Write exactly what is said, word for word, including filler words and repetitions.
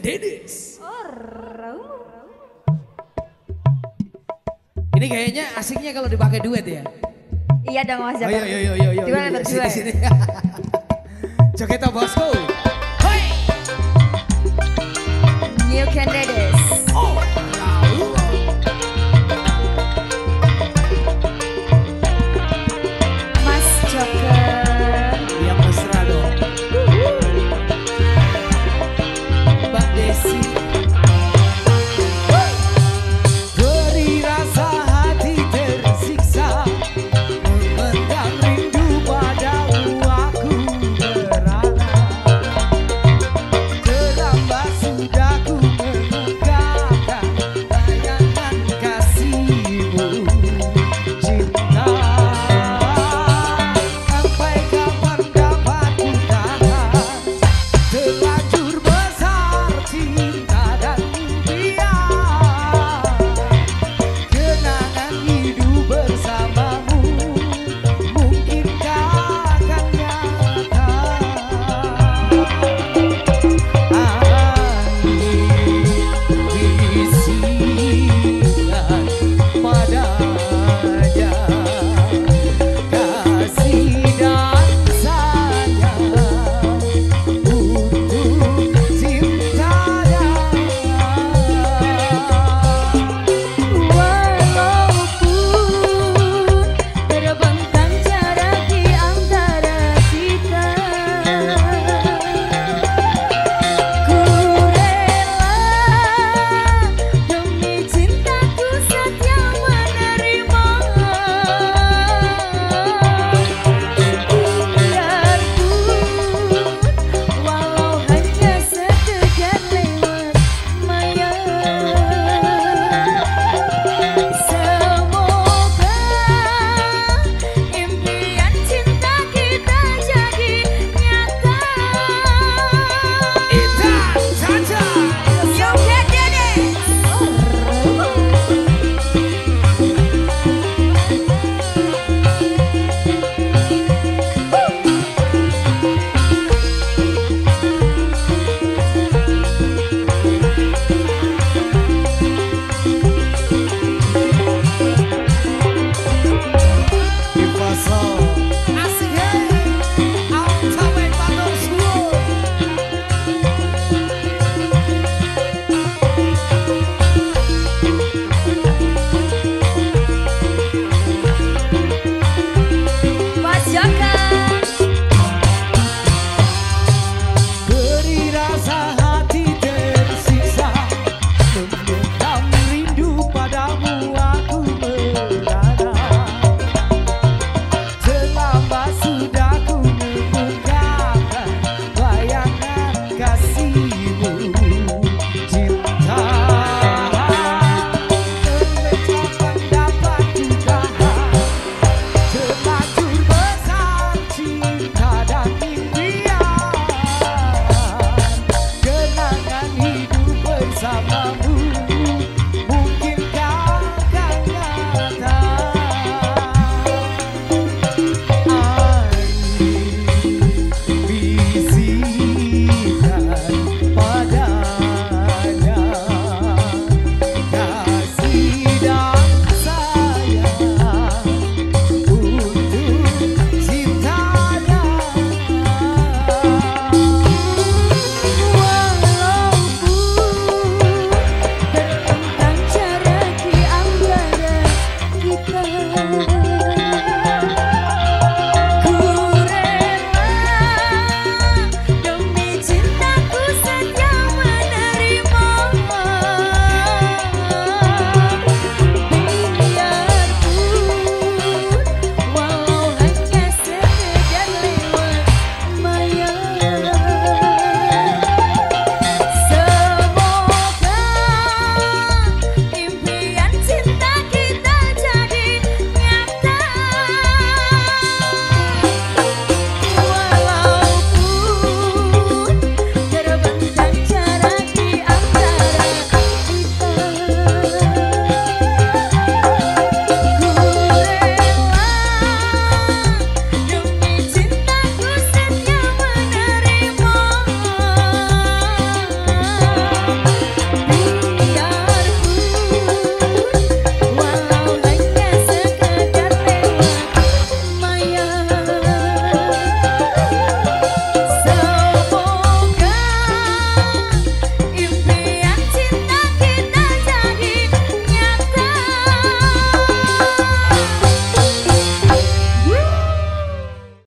Dennis. Oh, ini kayaknya asiknya kalau dipakai duet ya. iya dong Mas Joko. Oh, iya, iya, iya, iya, Gimana iya, berdua? sini, sini. Jogeto bosku. Hoi. You can do this. Oh, lalu. Mas Joko. Ya mesra dong. Mbak Desi. Beri rasa hati tersiksa, memendam rindu padamu aku merana. Terlambat sudah ku mengungkapkan bayangan kasihmu, cinta. Sampai kapan dapat ku tahan, terlanjur besar cinta dan impian. Kenangan hidup bersamamu mungkinkah akan nyata. Angin bisikan padanya, kasih dan sayang untuk cintanya. Walaupun terbentang jarak di antara kita, ku rela demi cintaku setia menerima. Biarpun walau hanya sekedar lewat maya, semoga impian cinta kita jadi nyata. Intan saja. You can do this. Asik hei, aku sampai matur suwun. Mas Joko. Beri rasa hati tersiksa, memendam rindu padamu aku merana. Terlambat sudah ku mengungkapkan bayangan kasihmu, cinta. Sampai kapan dapat ku tahan, terlanjur besar cinta dan impian. Kenangan hidup bersama